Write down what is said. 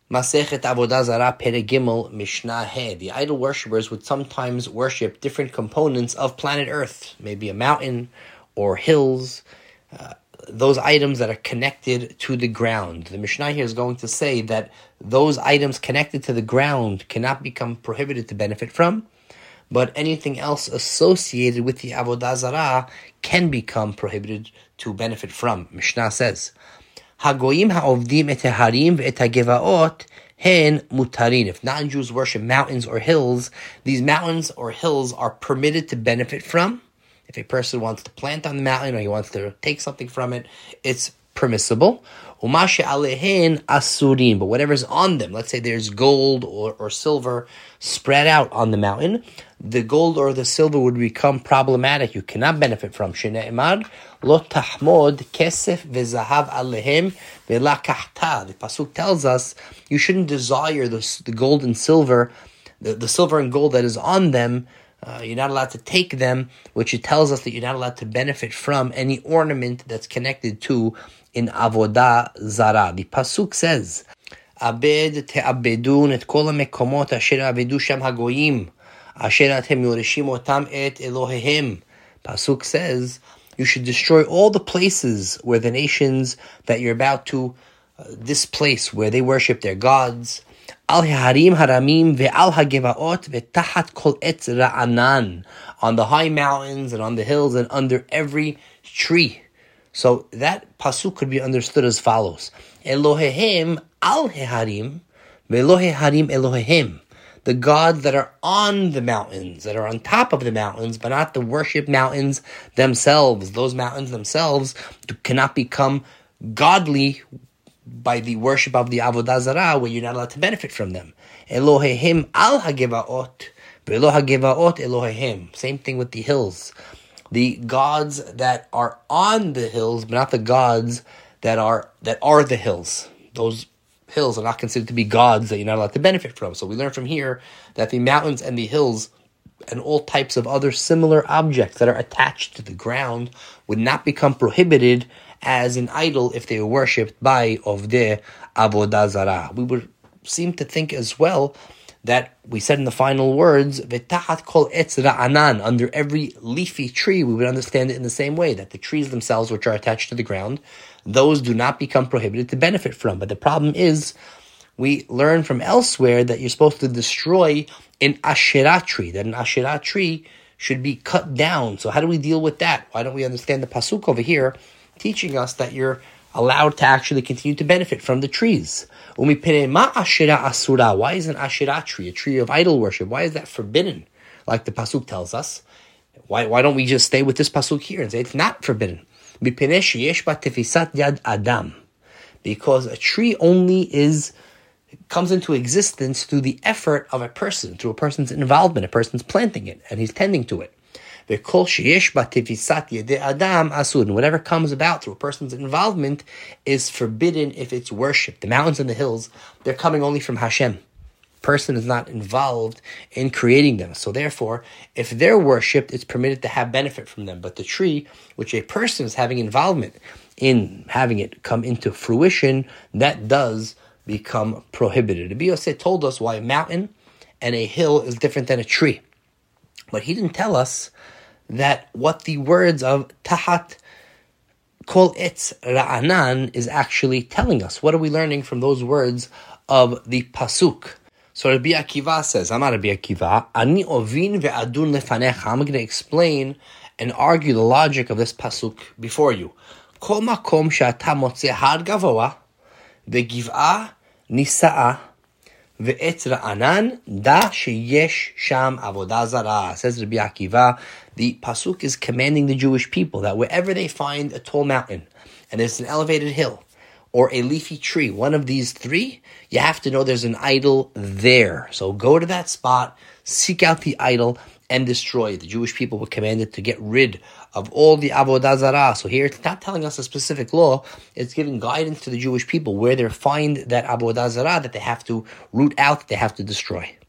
Masechet Avodah Zarah Perek Gimel Mishnah He. The idol worshippers would sometimes worship different components of planet Earth, maybe a mountain or hills, those items that are connected to the ground. The Mishnah here is going to say that those items connected to the ground cannot become prohibited to benefit from, but anything else associated with the Avodah Zarah can become prohibited to benefit from. Mishnah says, Hagoyim ha'ovdim et harim ve'et ha'gevaot hen mutarin. If non-Jews worship mountains or hills, these mountains or hills are permitted to benefit from. If a person wants to plant on the mountain or he wants to take something from it, it's permissible. Umashe alehen asurin. But whatever's on them, let's say there's gold or silver spread out on the mountain, the gold or the silver would become problematic. You cannot benefit from. Shene'emar lo tahmod kesef vezahav alehem velakahta. The pasuk tells us you shouldn't desire the gold and silver, the silver and gold that is on them. You're not allowed to take them, which it tells us that you're not allowed to benefit from any ornament that's connected to in Avodah Zarah. The pasuk says, "Abed te'abedun et kol hamekomot asher abedu sham hagoyim asher atem yoreshim otam et Elohehem." Pasuk says you should destroy all the places where the nations that you're about to displace, where they worship their gods. Al harim haramim ve'al hagevaot ve'tahat kol etz ra'anan, on the high mountains and on the hills and under every tree. So that pasuk could be understood as follows: Elohehem al harim ve'Eloheharim Elohehem. The gods that are on the mountains, that are on top of the mountains, but not the worship mountains themselves. Those mountains themselves cannot become godly by the worship of the Avodah Zarah, where you're not allowed to benefit from them. Elohehim al hagevaot, ve'lo hagevaot Elohehim. Same thing with the hills. The gods that are on the hills, but not the gods that are the hills. Those hills are not considered to be gods that you're not allowed to benefit from. So we learn from here that the mountains and the hills and all types of other similar objects that are attached to the ground would not become prohibited as an idol if they were worshipped by Ovdei Avodah Zarah. We would seem to think as well that we said in the final words, V'tahat kol etz ra'anan, under every leafy tree, we would understand it in the same way, that the trees themselves which are attached to the ground, those do not become prohibited to benefit from. But the problem is, we learn from elsewhere that you're supposed to destroy an Asherah tree, that an Asherah tree should be cut down. So how do we deal with that? Why don't we understand the pasuk over here teaching us that you're allowed to actually continue to benefit from the trees? Why is an Asherah tree, a tree of idol worship, why is that forbidden, like the pasuk tells us? Why don't we just stay with this pasuk here and say it's not forbidden? Because a tree only comes into existence through the effort of a person, through a person's involvement, a person's planting it, and he's tending to it. And whatever comes about through a person's involvement is forbidden if it's worshipped. The mountains and the hills, they're coming only from Hashem. Person is not involved in creating them. So therefore, if they're worshipped, it's permitted to have benefit from them. But the tree, which a person is having involvement in having it come into fruition, that does become prohibited. Rabbi Yosef told us why a mountain and a hill is different than a tree. But he didn't tell us that what the words of Tahat Kol Etz Ra'anan is actually telling us. What are we learning from those words of the pasuk? So Rabbi Akiva says, Amar Rabbi Akiva, Ani ovin ve'adun lefanecha. I'm going to explain and argue the logic of this pasuk before you. Kol makom she'ata motzeh har gavoa ve'giv'ah nisa'a ve'etz ra'anan da sheyesh sham avodah zarah. Says Rabbi Akiva, the pasuk is commanding the Jewish people that wherever they find a tall mountain and there's an elevated hill or a leafy tree, one of these three, you have to know there's an idol there. So go to that spot, seek out the idol, and destroy it. The Jewish people were commanded to get rid of all the avodah zarah. So here it's not telling us a specific law, it's giving guidance to the Jewish people where they find that avodah zarah that they have to root out, that they have to destroy.